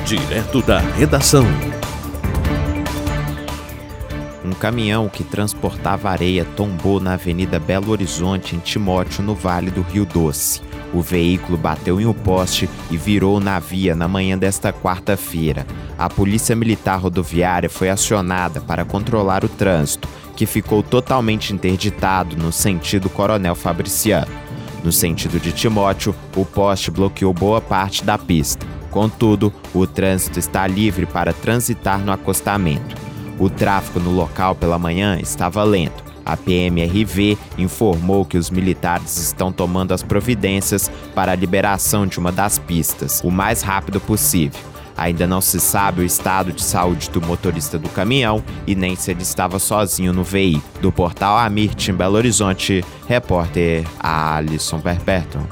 Direto da redação. Um caminhão que transportava areia tombou na Avenida Belo Horizonte, em Timóteo, no Vale do Rio Doce. O veículo bateu em um poste e virou na via na manhã desta quarta-feira. A Polícia Militar Rodoviária foi acionada para controlar o trânsito, que ficou totalmente interditado no sentido Coronel Fabriciano. No sentido de Timóteo, o poste bloqueou boa parte da pista. Contudo, o trânsito está livre para transitar no acostamento. O tráfego no local pela manhã estava lento. A PMRV informou que os militares estão tomando as providências para a liberação de uma das pistas, o mais rápido possível. Ainda não se sabe o estado de saúde do motorista do caminhão e nem se ele estava sozinho no veículo. Do portal Amirte, em Belo Horizonte, repórter Alisson Perpétuo.